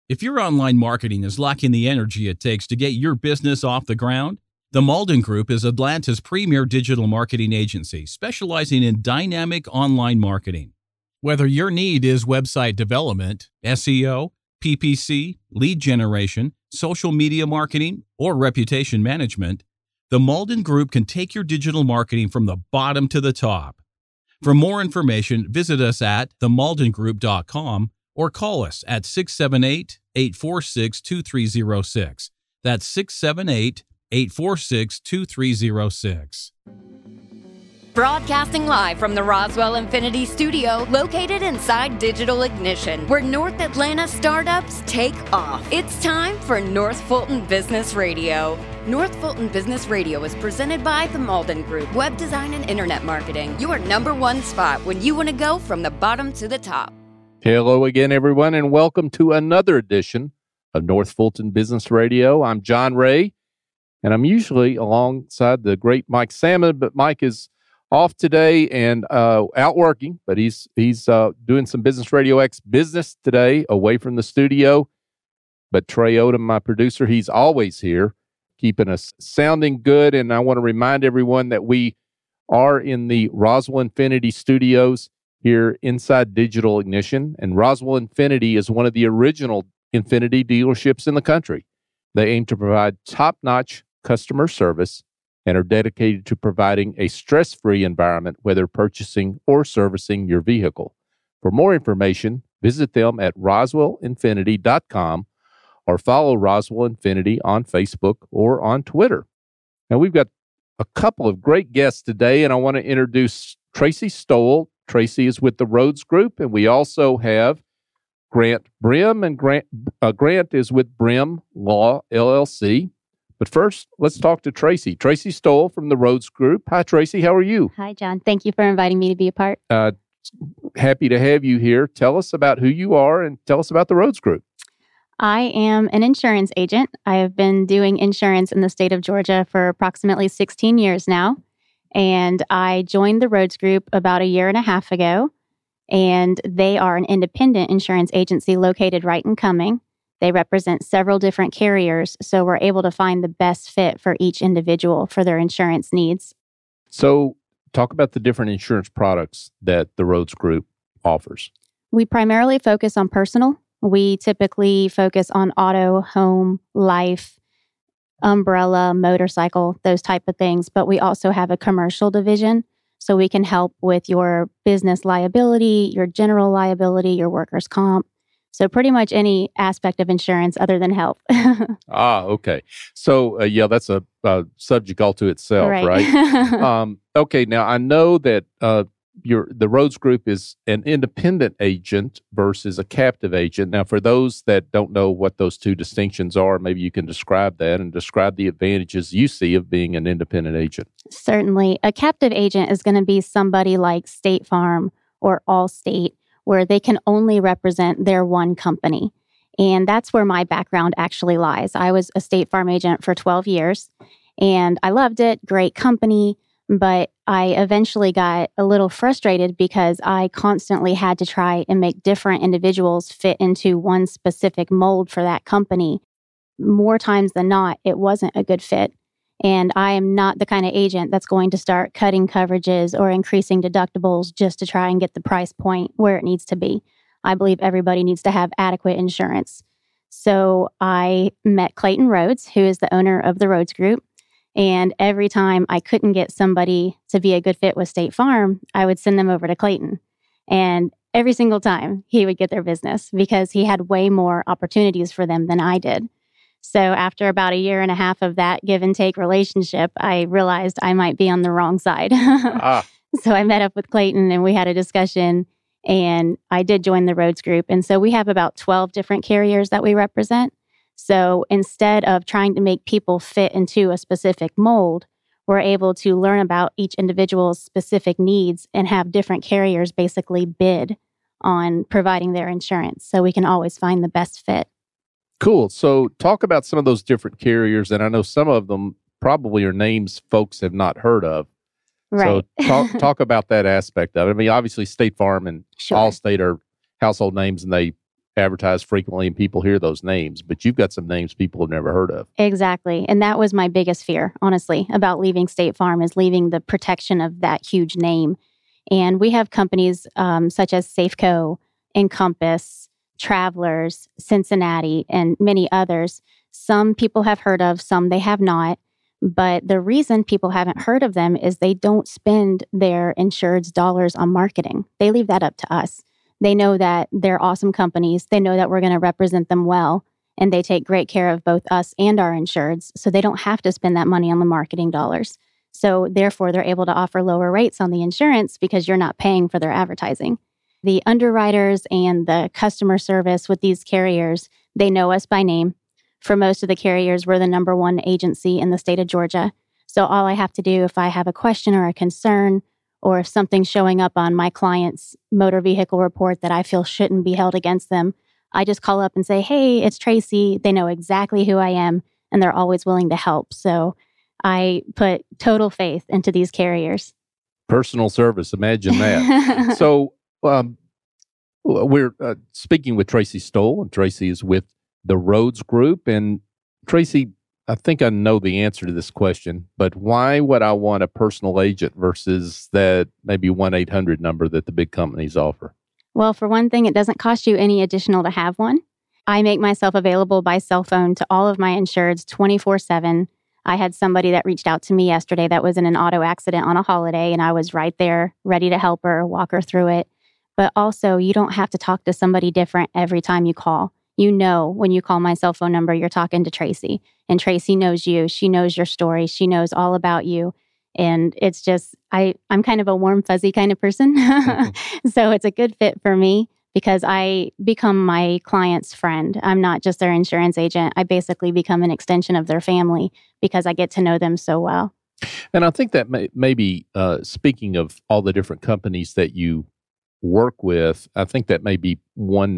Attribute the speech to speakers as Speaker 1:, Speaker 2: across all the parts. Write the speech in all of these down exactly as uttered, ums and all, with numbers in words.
Speaker 1: If your online marketing is lacking the energy it takes to get your business off the ground, the Malden Group is Atlanta's premier digital marketing agency specializing in dynamic online marketing. Whether your need is website development, S E O, P P C, lead generation, social media marketing, or reputation management, the Malden Group can take your digital marketing from the bottom to the top. For more information, visit us at the malden group dot com or call us at six seven eight, eight four six, two three zero six. That's six seven eight, eight four six, two three zero six.
Speaker 2: Broadcasting live from the Roswell Infinity Studio, located inside Digital Ignition, where North Atlanta startups take off. It's time for North Fulton Business Radio. North Fulton Business Radio is presented by the Malden Group, web design and internet marketing. Your number one spot when you want to go from the bottom to the top.
Speaker 3: Hello again, everyone, and welcome to another edition of North Fulton Business Radio. I'm John Ray, and I'm usually alongside the great Mike Salmon, but Mike is off today and uh, out working, but he's he's uh, doing some Business Radio X business today away from the studio. But Trey Odom, my producer, he's always here, keeping us sounding good. And I want to remind everyone that we are in the Roswell Infinity Studios here inside Digital Ignition. And Roswell Infinity is one of the original Infinity dealerships in the country. They aim to provide top-notch customer service and are dedicated to providing a stress-free environment, whether purchasing or servicing your vehicle. For more information, visit them at roswell infinity dot com or follow Roswell Infinity on Facebook or on Twitter. Now, we've got a couple of great guests today, and I want to introduce Tracy Stoll. Tracy is with the Rhodes Group, and we also have Grant Brim, and Grant, uh, Grant is with Brim Law, L L C. But first, let's talk to Tracy. Tracy Stoll from the Rhodes Group. Hi, Tracy. How are you?
Speaker 4: Hi, John. Thank you for inviting me to be a part.
Speaker 3: Uh, happy to have you here. Tell us about who you are and tell us about the Rhodes Group.
Speaker 4: I am an insurance agent. I have been doing insurance in the state of Georgia for approximately sixteen years now. And I joined the Rhodes Group about a year and a half ago. And they are an independent insurance agency located right in Cumming. They represent several different carriers, so we're able to find the best fit for each individual for their insurance needs.
Speaker 3: So talk about the different insurance products that the Rhodes Group offers.
Speaker 4: We primarily focus on personal. We typically focus on auto, home, life, umbrella, motorcycle, those type of things. But we also have a commercial division, so we can help with your business liability, your general liability, your workers' comp. So pretty much any aspect of insurance other than health.
Speaker 3: ah, okay. So, uh, yeah, that's a, a subject all to itself, right? right? um, okay, now I know that uh, your the Rhodes Group is an independent agent versus a captive agent. Now, for those that don't know what those two distinctions are, maybe you can describe that and describe the advantages you see of being an independent agent.
Speaker 4: Certainly. A captive agent is going to be somebody like State Farm or Allstate, where they can only represent their one company. And that's where my background actually lies. I was a State Farm agent for twelve years, and I loved it, great company, but I eventually got a little frustrated because I constantly had to try and make different individuals fit into one specific mold for that company. More times than not, it wasn't a good fit. And I am not the kind of agent that's going to start cutting coverages or increasing deductibles just to try and get the price point where it needs to be. I believe everybody needs to have adequate insurance. So I met Clayton Rhodes, who is the owner of the Rhodes Group. And every time I couldn't get somebody to be a good fit with State Farm, I would send them over to Clayton. And every single time he would get their business because he had way more opportunities for them than I did. So after about a year and a half of that give and take relationship, I realized I might be on the wrong side. ah. So I met up with Clayton and we had a discussion, and I did join the Rhodes Group. And so we have about twelve different carriers that we represent. So instead of trying to make people fit into a specific mold, we're able to learn about each individual's specific needs and have different carriers basically bid on providing their insurance. So we can always find the best fit.
Speaker 3: Cool. So talk about some of those different carriers, and I know some of them probably are names folks have not heard of.
Speaker 4: Right.
Speaker 3: So talk talk about that aspect of it. I mean, obviously State Farm and
Speaker 4: Sure.
Speaker 3: Allstate are household names, and they advertised frequently and people hear those names, but you've got some names people have never heard of.
Speaker 4: Exactly. And that was my biggest fear, honestly, about leaving State Farm, is leaving the protection of that huge name. And we have companies um, such as Safeco, Encompass, Travelers, Cincinnati, and many others. Some people have heard of, some they have not. But the reason people haven't heard of them is they don't spend their insured's dollars on marketing. They leave that up to us. They know that they're awesome companies. They know that we're going to represent them well, and they take great care of both us and our insureds, so they don't have to spend that money on the marketing dollars. So therefore, they're able to offer lower rates on the insurance because you're not paying for their advertising. The underwriters and the customer service with these carriers, they know us by name. For most of the carriers, we're the number one agency in the state of Georgia. So all I have to do if I have a question or a concern, or if something's showing up on my client's motor vehicle report that I feel shouldn't be held against them, I just call up and say, hey, it's Tracy. They know exactly who I am, and they're always willing to help. So I put total faith into these carriers.
Speaker 3: Personal service, imagine that. So um, we're uh, speaking with Tracy Stoll, and Tracy is with the Rhodes Group. And Tracy, I think I know the answer to this question, but why would I want a personal agent versus that maybe one eight hundred number that the big companies offer?
Speaker 4: Well, for one thing, it doesn't cost you any additional to have one. I make myself available by cell phone to all of my insureds twenty-four seven. I had somebody that reached out to me yesterday that was in an auto accident on a holiday, and I was right there ready to help her, walk her through it. But also, you don't have to talk to somebody different every time you call. You know, when you call my cell phone number, you're talking to Tracy, and Tracy knows you. She knows your story. She knows all about you. And it's just, I, I'm kind of a warm, fuzzy kind of person. Mm-hmm. So it's a good fit for me because I become my client's friend. I'm not just their insurance agent. I basically become an extension of their family because I get to know them so well.
Speaker 3: And I think that may, maybe, uh, speaking of all the different companies that you work with, I think that may be one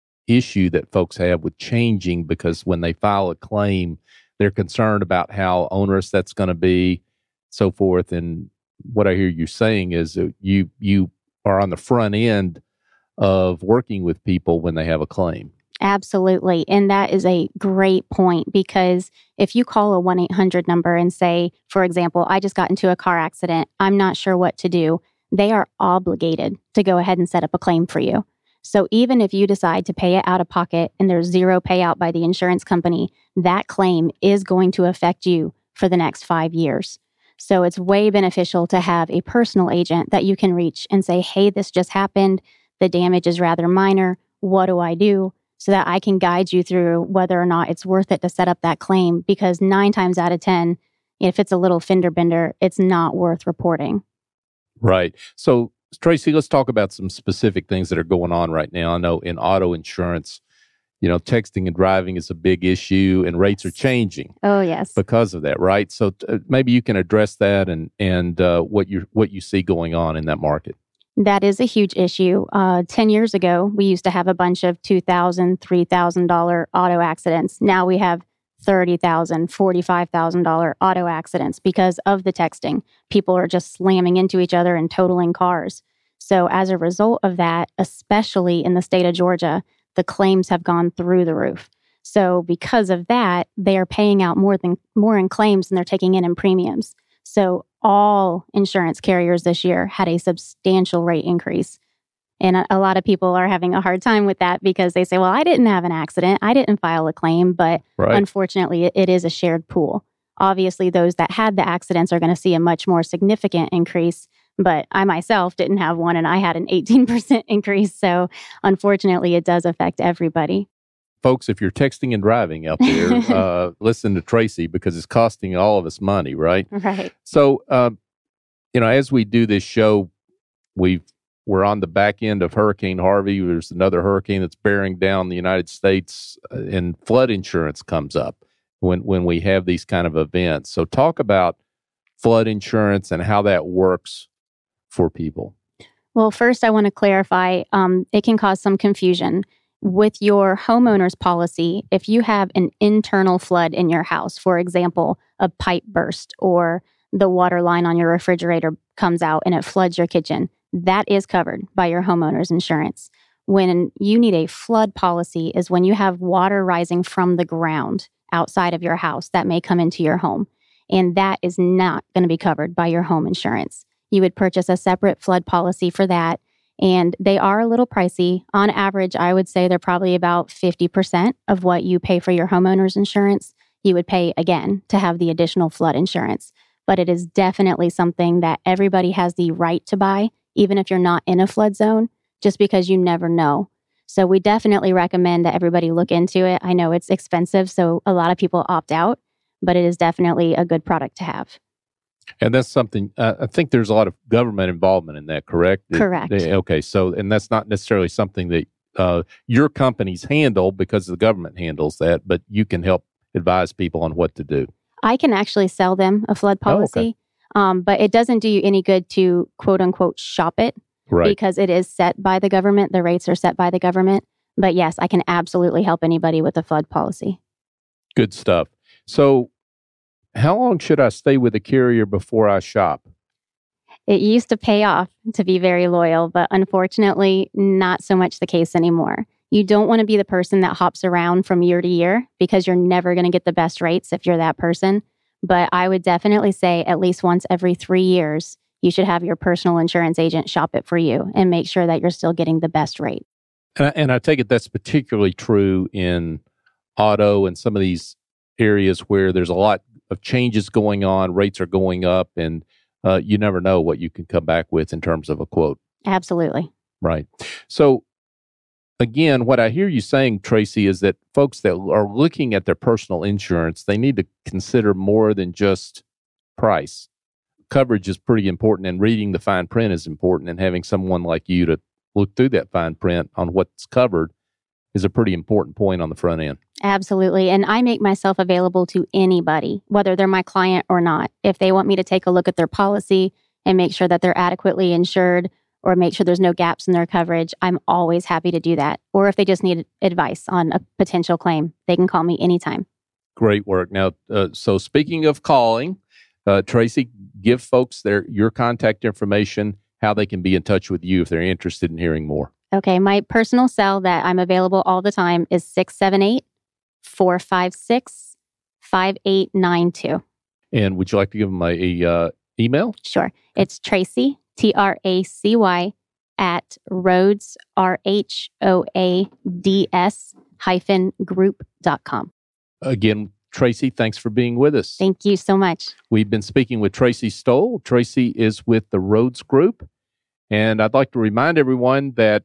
Speaker 3: issue that folks have with changing, because when they file a claim, they're concerned about how onerous that's going to be, so forth. And what I hear you saying is that you you are on the front end of working with people when they have a claim.
Speaker 4: Absolutely. And that is a great point, because if you call a one eight hundred number and say, for example, I just got into a car accident, I'm not sure what to do, they are obligated to go ahead and set up a claim for you. So even if you decide to pay it out of pocket and there's zero payout by the insurance company, that claim is going to affect you for the next five years. So it's way beneficial to have a personal agent that you can reach and say, hey, this just happened. The damage is rather minor. What do I do? So that I can guide you through whether or not it's worth it to set up that claim, because nine times out of ten, if it's a little fender bender, it's not worth reporting.
Speaker 3: Right. So Tracy, let's talk about some specific things that are going on right now. I know in auto insurance, you know, texting and driving is a big issue, and rates are changing.
Speaker 4: Oh, yes.
Speaker 3: Because of that, right? So uh, maybe you can address that and and uh, what you what you see going on in that market.
Speaker 4: That is a huge issue. Uh, ten years ago, we used to have a bunch of two thousand dollars, three thousand dollars auto accidents. Now we have thirty thousand dollars, forty-five thousand dollars auto accidents because of the texting. People are just slamming into each other and totaling cars. So as a result of that, especially in the state of Georgia, the claims have gone through the roof. So because of that, they are paying out more than more in claims than they're taking in in premiums. So all insurance carriers this year had a substantial rate increase. And a, a lot of people are having a hard time with that because they say, well, I didn't have an accident. I didn't file a claim. But right. Unfortunately, it, it is a shared pool. Obviously, those that had the accidents are going to see a much more significant increase. But I myself didn't have one, and I had an eighteen percent increase. So unfortunately, it does affect everybody.
Speaker 3: Folks, if you're texting and driving out there, uh, listen to Tracy, because it's costing all of us money, right?
Speaker 4: Right.
Speaker 3: So, uh, you know, as we do this show, we've we're on the back end of Hurricane Harvey. There's another hurricane that's bearing down the United States, uh, and flood insurance comes up when when we have these kind of events. So, talk about flood insurance and how that works for people.
Speaker 4: Well, first, I want to clarify, um, it can cause some confusion. With your homeowner's policy, if you have an internal flood in your house, for example, a pipe burst or the water line on your refrigerator comes out and it floods your kitchen, that is covered by your homeowner's insurance. when you need a flood policy is when you have water rising from the ground outside of your house that may come into your home. And that is not going to be covered by your home insurance. You would purchase a separate flood policy for that. And they are a little pricey. On average, I would say they're probably about fifty percent of what you pay for your homeowner's insurance. You would pay again to have the additional flood insurance. But it is definitely something that everybody has the right to buy, even if you're not in a flood zone, just because you never know. So we definitely recommend that everybody look into it. I know it's expensive, so a lot of people opt out, but it is definitely a good product to have.
Speaker 3: And that's something, uh, I think there's a lot of government involvement in that, correct?
Speaker 4: Correct.
Speaker 3: They, okay, so, and that's not necessarily something that uh, your companies handle because the government handles that, but you can help advise people on what to do.
Speaker 4: I can actually sell them a flood policy,
Speaker 3: oh, okay.
Speaker 4: um, but it doesn't do you any good to quote unquote shop it.
Speaker 3: Right.
Speaker 4: Because it is set by the government. The rates are set by the government. But yes, I can absolutely help anybody with a flood policy.
Speaker 3: Good stuff. So how long should I stay with a carrier before I shop?
Speaker 4: It used to pay off to be very loyal, but unfortunately, not so much the case anymore. You don't want to be the person that hops around from year to year because you're never going to get the best rates if you're that person. But I would definitely say at least once every three years, you should have your personal insurance agent shop it for you and make sure that you're still getting the best rate.
Speaker 3: And I, and I take it that's particularly true in auto and some of these areas where there's a lot of changes going on, rates are going up, and uh, you never know what you can come back with in terms of a quote.
Speaker 4: Absolutely.
Speaker 3: Right. So again, what I hear you saying, Tracy, is that folks that are looking at their personal insurance, they need to consider more than just price. Coverage is pretty important, and reading the fine print is important, and having someone like you to look through that fine print on what's covered is a pretty important point on the front end.
Speaker 4: Absolutely. And I make myself available to anybody, whether they're my client or not. If they want me to take a look at their policy and make sure that they're adequately insured or make sure there's no gaps in their coverage, I'm always happy to do that. Or if they just need advice on a potential claim, they can call me anytime.
Speaker 3: Great work. Now, uh, so speaking of calling, uh, Tracy, give folks their your contact information, how they can be in touch with you if they're interested in hearing more.
Speaker 4: Okay, my personal cell that I'm available all the time is six seven eight, four five six, five eight nine two.
Speaker 3: And would you like to give them a, a uh, email?
Speaker 4: Sure. It's Tracy, T R A C Y, at Rhoads, R H O A D S hyphen group dot com.
Speaker 3: Again, Tracy, thanks for being with us.
Speaker 4: Thank you so much.
Speaker 3: We've been speaking with Tracy Stoll. Tracy is with the Rhoads Group. And I'd like to remind everyone that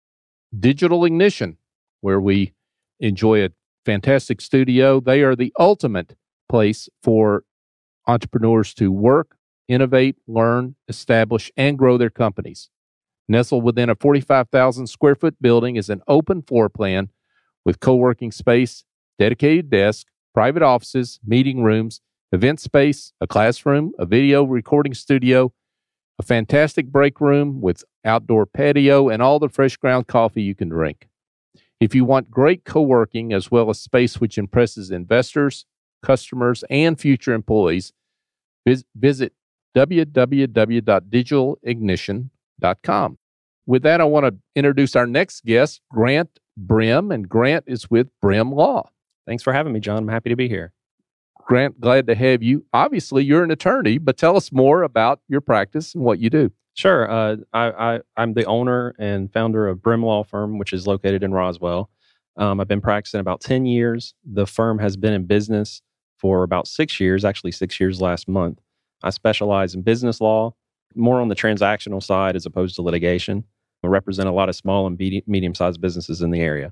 Speaker 3: Digital Ignition, where we enjoy a fantastic studio, they are the ultimate place for entrepreneurs to work, innovate, learn, establish, and grow their companies. Nestled within a forty-five thousand square foot building is an open floor plan with co-working space, dedicated desk, private offices, meeting rooms, event space, a classroom, a video recording studio, a fantastic break room with outdoor patio, and all the fresh ground coffee you can drink. If you want great co-working as well as space which impresses investors, customers, and future employees, vis- visit w w w dot digital ignition dot com. With that, I want to introduce our next guest, Grant Brim, and Grant is with Brim Law.
Speaker 5: Thanks for having me, John. I'm happy to be here.
Speaker 3: Grant, glad to have you. Obviously, you're an attorney, but tell us more about your practice and what you do.
Speaker 5: Sure. Uh, I, I, I'm the owner and founder of Brim Law Firm, which is located in Roswell. Um, I've been practicing about ten years. The firm has been in business for about six years, actually six years last month. I specialize in business law, more on the transactional side as opposed to litigation. I represent a lot of small and medium-sized businesses in the area.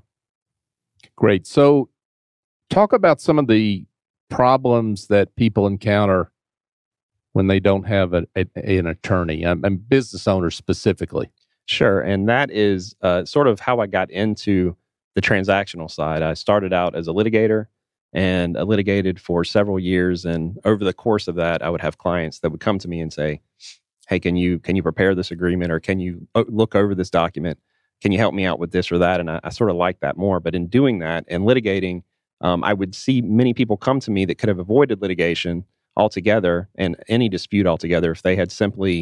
Speaker 3: Great. So talk about some of the problems that people encounter when they don't have a, a, an attorney, and um, business owners specifically.
Speaker 5: Sure. And that is uh, sort of how I got into the transactional side. I started out as a litigator and I litigated for several years. And over the course of that, I would have clients that would come to me and say, hey, can you can you prepare this agreement, or can you look over this document? Can you help me out with this or that? And I, I sort of like that more. But in doing that and litigating, um, I would see many people come to me that could have avoided litigation altogether and any dispute altogether if they had simply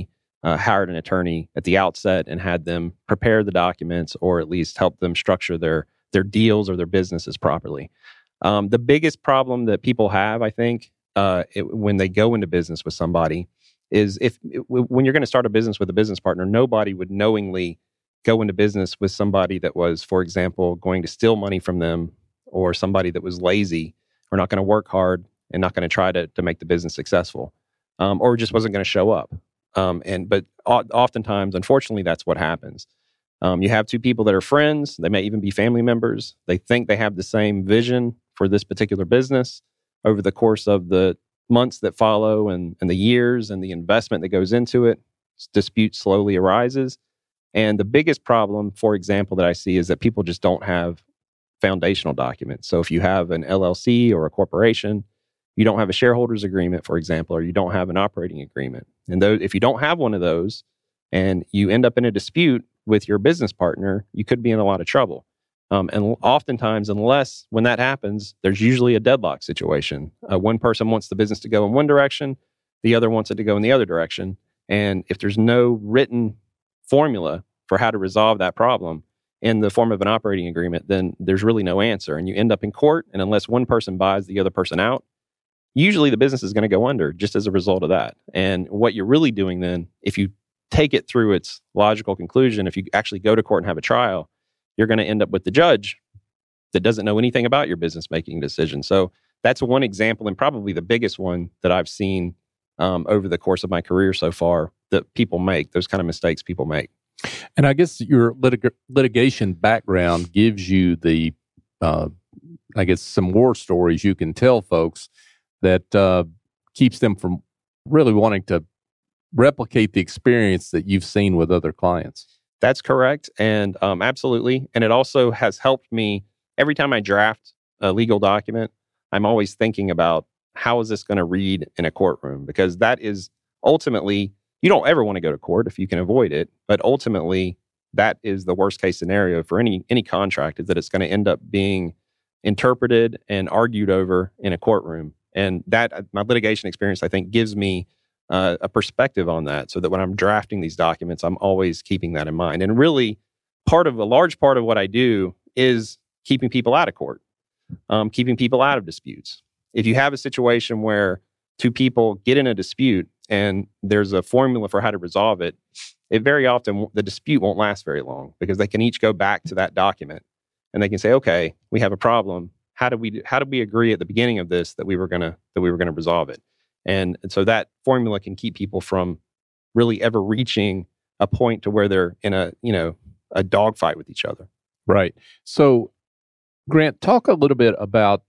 Speaker 5: uh, hired an attorney at the outset and had them prepare the documents, or at least help them structure their their deals or their businesses properly. Um, the biggest problem that people have, I think, uh, it, when they go into business with somebody, is if when you're going to start a business with a business partner, nobody would knowingly go into business with somebody that was, for example, going to steal money from them, or somebody that was lazy or not going to work hard and not going to try to to make the business successful, um, or just wasn't going to show up. Um, and but o- oftentimes, unfortunately, that's what happens. Um, you have two people that are friends. They may even be family members. They think they have the same vision for this particular business. Over the course of the months that follow and, and the years and the investment that goes into it, dispute slowly arises. And the biggest problem, for example, that I see is that people just don't have foundational documents. So if you have an L L C or a corporation, you don't have a shareholders agreement, for example, or you don't have an operating agreement. And those, if you don't have one of those and you end up in a dispute with your business partner, you could be in a lot of trouble. Um, and oftentimes, unless when that happens, there's usually a deadlock situation. Uh, one person wants the business to go in one direction, the other wants it to go in the other direction. And if there's no written formula for how to resolve that problem in the form of an operating agreement, then there's really no answer. And you end up in court, and unless one person buys the other person out, usually the business is going to go under just as a result of that. And what you're really doing then, if you take it through its logical conclusion, if you actually go to court and have a trial, you're going to end up with the judge that doesn't know anything about your business making decision. So that's one example, and probably the biggest one that I've seen um, over the course of my career so far, that people make, those kind of mistakes people make.
Speaker 3: And I guess your litig- litigation background gives you the, uh, I guess, some war stories you can tell folks that uh, keeps them from really wanting to replicate the experience that you've seen with other clients.
Speaker 5: That's correct. And um, absolutely. And it also has helped me every time I draft a legal document, I'm always thinking about how is this going to read in a courtroom? Because that is ultimately, you don't ever want to go to court if you can avoid it. But ultimately, that is the worst case scenario for any any contract, is that it's going to end up being interpreted and argued over in a courtroom. And that, my litigation experience, I think, gives me Uh, a perspective on that, so that when I'm drafting these documents, I'm always keeping that in mind. And really, part of a large part of what I do is keeping people out of court, um, keeping people out of disputes. If you have a situation where two people get in a dispute and there's a formula for how to resolve it, it very often, the dispute won't last very long, because they can each go back to that document and they can say, okay, we have a problem. How did we, how did we agree at the beginning of this that we were going to, that we were going to resolve it? And, and so that formula can keep people from really ever reaching a point to where they're in a, you know, a dogfight with each other.
Speaker 3: Right. So, Grant, talk a little bit about,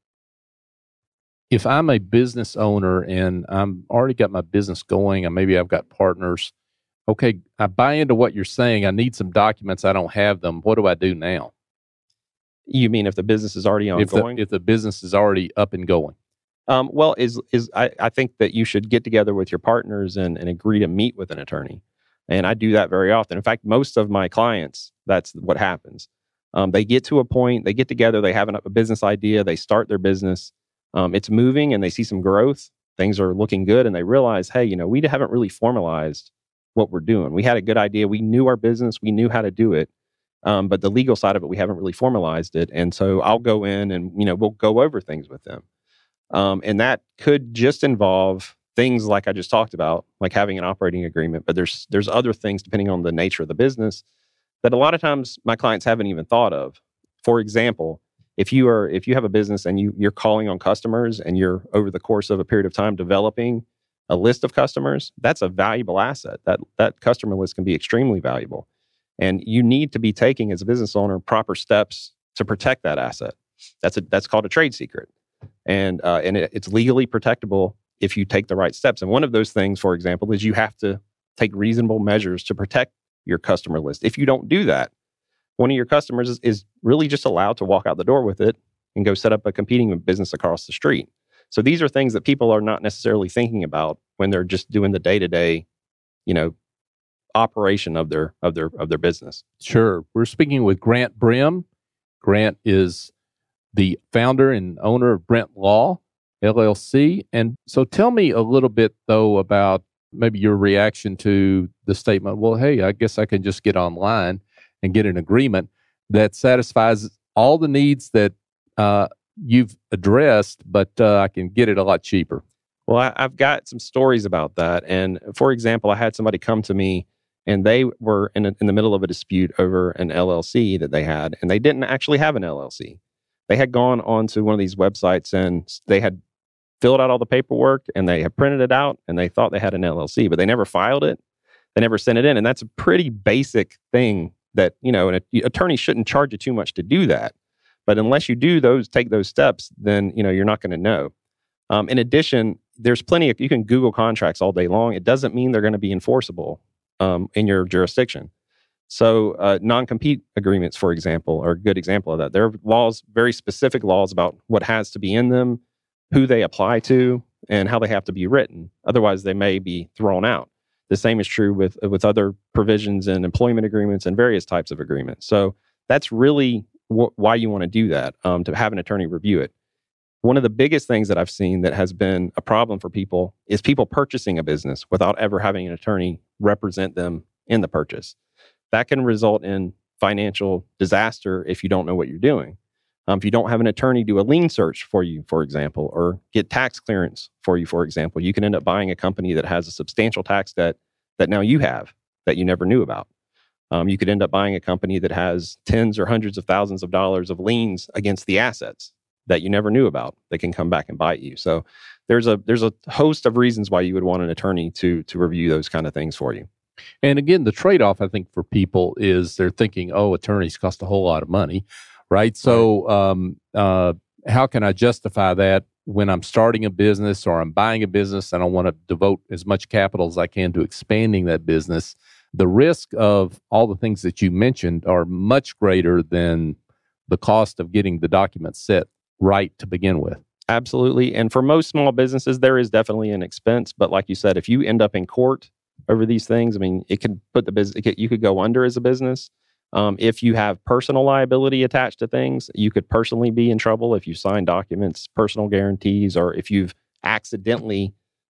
Speaker 3: if I'm a business owner and I'm already got my business going, and maybe I've got partners. Okay, I buy into what you're saying. I need some documents. I don't have them. What do I do now?
Speaker 5: You mean if the business is already ongoing?
Speaker 3: If the, if the business is already up and going.
Speaker 5: Um, well, is is I, I think that you should get together with your partners and, and agree to meet with an attorney. And I do that very often. In fact, most of my clients, that's what happens. Um, they get to a point, they get together, they have an, a business idea, they start their business. Um, it's moving and they see some growth. Things are looking good, and they realize, hey, you know, we haven't really formalized what we're doing. We had a good idea. We knew our business. We knew how to do it. Um, but the legal side of it, we haven't really formalized it. And so I'll go in and, you know, we'll go over things with them. Um, and that could just involve things like I just talked about, like having an operating agreement. But there's there's other things, depending on the nature of the business, that a lot of times my clients haven't even thought of. For example, if you are if you have a business and you you're calling on customers and you're over the course of a period of time developing a list of customers, that's a valuable asset. That that customer list can be extremely valuable. And you need to be taking, as a business owner, proper steps to protect that asset. That's a that's called a trade secret. And uh, and it, it's legally protectable if you take the right steps. And one of those things, for example, is you have to take reasonable measures to protect your customer list. If you don't do that, one of your customers is, is really just allowed to walk out the door with it and go set up a competing business across the street. So these are things that people are not necessarily thinking about when they're just doing the day-to-day, you know, operation of their of their of their business.
Speaker 3: Sure. We're speaking with Grant Brim. Grant is the founder and owner of Brent Law, L L C. And so tell me a little bit, though, about maybe your reaction to the statement, well, hey, I guess I can just get online and get an agreement that satisfies all the needs that uh, you've addressed, but uh, I can get it a lot cheaper.
Speaker 5: Well, I, I've got some stories about that. And for example, I had somebody come to me and they were in, a, in the middle of a dispute over an L L C that they had, and they didn't actually have an L L C. They had gone onto one of these websites and they had filled out all the paperwork and they had printed it out and they thought they had an L L C, but they never filed it. They never sent it in. And that's a pretty basic thing that, you know, an attorney shouldn't charge you too much to do that. But unless you do those, take those steps, then, you know, you're not going to know. Um, in addition, there's plenty of, you can Google contracts all day long. It doesn't mean they're going to be enforceable um, in your jurisdiction. So uh, non-compete agreements, for example, are a good example of that. There are laws, very specific laws about what has to be in them, who they apply to, and how they have to be written. Otherwise, they may be thrown out. The same is true with, with other provisions in employment agreements and various types of agreements. So that's really wh- why you want to do that, um, to have an attorney review it. One of the biggest things that I've seen that has been a problem for people is people purchasing a business without ever having an attorney represent them in the purchase. That can result in financial disaster if you don't know what you're doing. Um, if you don't have an attorney do a lien search for you, for example, or get tax clearance for you, for example, you can end up buying a company that has a substantial tax debt that now you have that you never knew about. Um, you could end up buying a company that has tens or hundreds of thousands of dollars of liens against the assets that you never knew about that can come back and bite you. So there's a there's a host of reasons why you would want an attorney to to review those kind of things for you.
Speaker 3: And again, the trade-off, I think, for people is they're thinking, oh, attorneys cost a whole lot of money, right? So um, uh, how can I justify that when I'm starting a business or I'm buying a business? I don't want to devote as much capital as I can to expanding that business. The risk of all the things that you mentioned are much greater than the cost of getting the documents set right to begin with.
Speaker 5: Absolutely. And for most small businesses, there is definitely an expense. But like you said, if you end up in court over these things, I mean, it could put the business, you could go under as a business. Um, if you have personal liability attached to things, you could personally be in trouble if you sign documents, personal guarantees, or if you've accidentally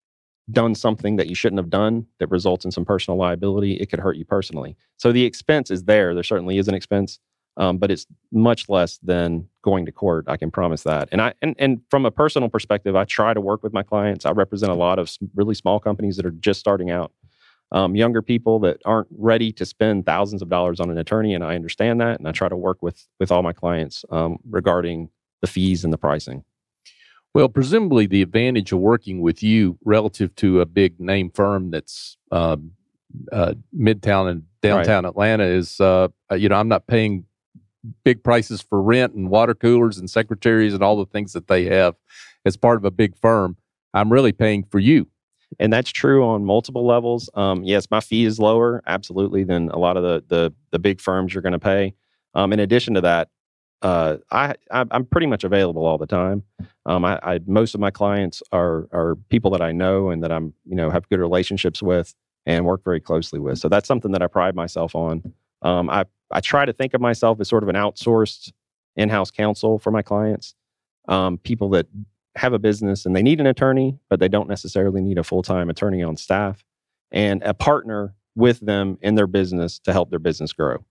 Speaker 5: done something that you shouldn't have done that results in some personal liability, it could hurt you personally. So the expense is there. There certainly is an expense, um, but it's much less than going to court. I can promise that. And I and, and from a personal perspective, I try to work with my clients. I represent a lot of really small companies that are just starting out. Um, younger people that aren't ready to spend thousands of dollars on an attorney, and I understand that, and I try to work with with all my clients um, regarding the fees and the pricing.
Speaker 3: Well, presumably the advantage of working with you relative to a big name firm that's uh, uh, Midtown and downtown right. Atlanta is, uh, you know, I'm not paying big prices for rent and water coolers and secretaries and all the things that they have as part of a big firm. I'm really paying for you.
Speaker 5: And that's true on multiple levels. Um, yes, my fee is lower, absolutely, than a lot of the the, the big firms you're going to pay. Um, in addition to that, uh, I, I I'm pretty much available all the time. Um, I, I most of my clients are are people that I know and that I'm you know have good relationships with and work very closely with. So that's something that I pride myself on. Um, I I try to think of myself as sort of an outsourced in-house counsel for my clients. Um, people that have a business and they need an attorney, but they don't necessarily need a full-time attorney on staff, and a partner with them in their business to help their business grow.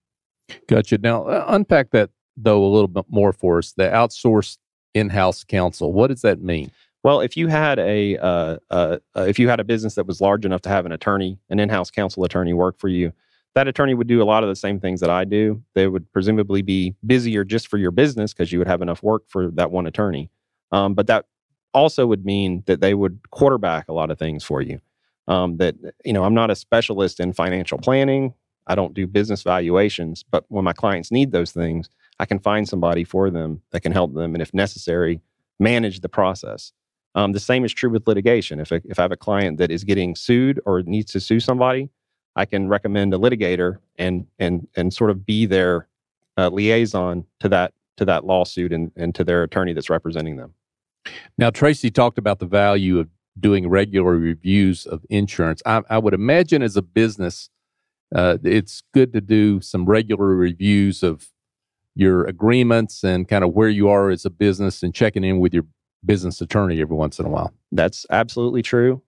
Speaker 3: Gotcha. Now, uh, unpack that, though, a little bit more for us. The outsourced in-house counsel, what does that mean?
Speaker 5: Well, if you had a uh, uh, uh, if you had a business that was large enough to have an attorney, an in-house counsel attorney work for you, that attorney would do a lot of the same things that I do. They would presumably be busier just for your business because you would have enough work for that one attorney. Um, but that also would mean that they would quarterback a lot of things for you. Um, that, you know, I'm not a specialist in financial planning. I don't do business valuations, but when my clients need those things, I can find somebody for them that can help them, and if necessary, manage the process. Um, the same is true with litigation. If, a, if I have a client that is getting sued or needs to sue somebody, I can recommend a litigator and and and sort of be their uh, liaison to that to that lawsuit and, and to their attorney that's representing them.
Speaker 3: Now, Tracy talked about the value of doing regular reviews of insurance. I, I would imagine as a business, uh, it's good to do some regular reviews of your agreements and kind of where you are as a business and checking in with your business attorney every once in a while.
Speaker 5: That's absolutely true.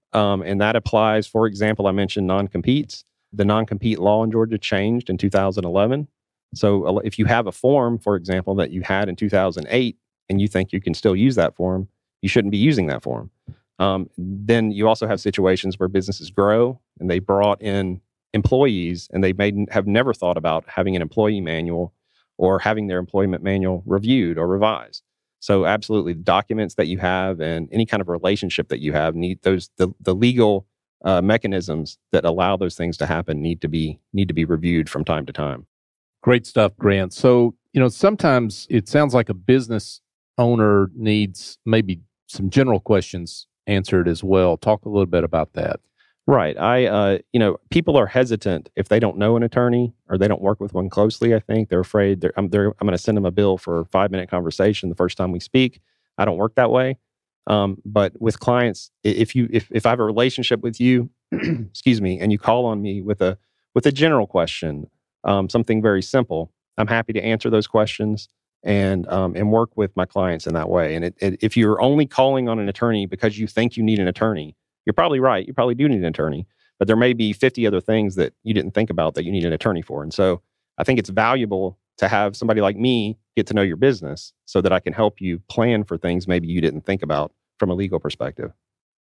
Speaker 5: Um, and that applies, for example, I mentioned non-competes. The non-compete law in Georgia changed in two thousand eleven. So if you have a form, for example, that you had in two thousand eight, and you think you can still use that form, you shouldn't be using that form. Um, then you also have situations where businesses grow and they brought in employees and they may have never thought about having an employee manual or having their employment manual reviewed or revised. So absolutely, the documents that you have and any kind of relationship that you have need those the, the legal uh, mechanisms that allow those things to happen need to be need to be reviewed from time to time.
Speaker 3: Great stuff, Grant. So, you know, sometimes it sounds like a business owner needs maybe some general questions answered as well. Talk a little bit about that.
Speaker 5: Right. I, uh, you know, people are hesitant if they don't know an attorney or they don't work with one closely. I think they're afraid they're, I'm, they're, I'm going to send them a bill for a five minute conversation the first time we speak. I don't work that way. Um, but with clients, if you, if, if I have a relationship with you, excuse me, and you call on me with a, with a general question, um, something very simple, I'm happy to answer those questions and, um, and work with my clients in that way. And it, it, if you're only calling on an attorney because you think you need an attorney, you're probably right. You probably do need an attorney, but there may be fifty other things that you didn't think about that you need an attorney for. And so I think it's valuable to have somebody like me get to know your business so that I can help you plan for things maybe you didn't think about from a legal perspective.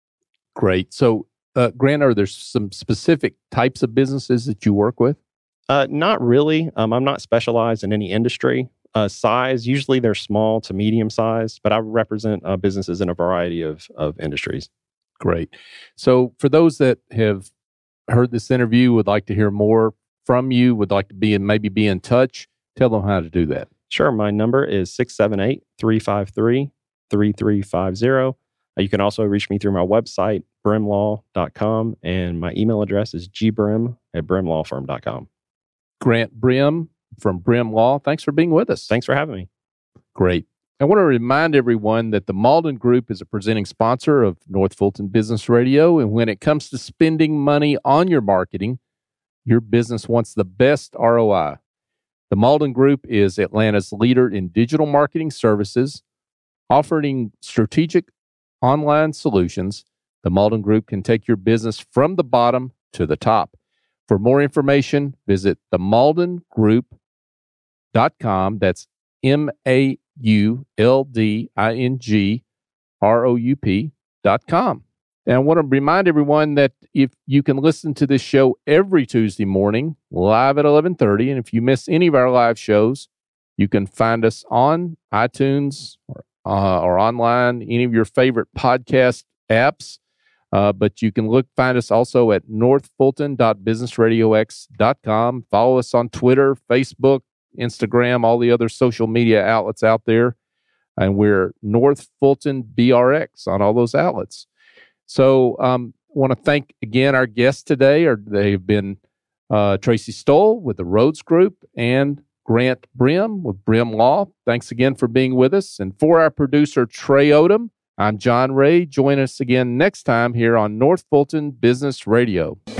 Speaker 3: Great. So, uh, Grant, are there some specific types of businesses that you work with?
Speaker 5: Uh, not really. Um, I'm not specialized in any industry. Uh, size, usually they're small to medium sized, but I represent uh, businesses in a variety of, of industries.
Speaker 3: Great. So for those that have heard this interview, would like to hear more from you, would like to be and maybe be in touch, tell them how to do that.
Speaker 5: Sure. My number is six seven eight, three five three, three three five zero. Uh, you can also reach me through my website, brim law dot com, and my email address is g brim at brim law firm dot com.
Speaker 3: Grant Brim from Brim Law, thanks for being with us.
Speaker 5: Thanks for having me.
Speaker 3: Great. I want to remind everyone that the Malden Group is a presenting sponsor of North Fulton Business Radio. And when it comes to spending money on your marketing, your business wants the best R O I. The Malden Group is Atlanta's leader in digital marketing services, offering strategic online solutions. The Malden Group can take your business from the bottom to the top. For more information, visit the malden group dot com. That's M A U L D I N G R O U P dot com. And I want to remind everyone that if you can listen to this show every Tuesday morning, live at eleven thirty, and if you miss any of our live shows, you can find us on iTunes or, uh, or online, any of your favorite podcast apps. Uh, but you can look find us also at north fulton dot business radio x dot com. Follow us on Twitter, Facebook, Instagram, all the other social media outlets out there. And we're North Fulton B R X on all those outlets. So um, I want to thank again our guests today. Or they've been uh, Tracy Stoll with the Rhodes Group and Grant Brim with Brim Law. Thanks again for being with us. And for our producer, Trey Odom, I'm John Ray. Join us again next time here on North Fulton Business Radio.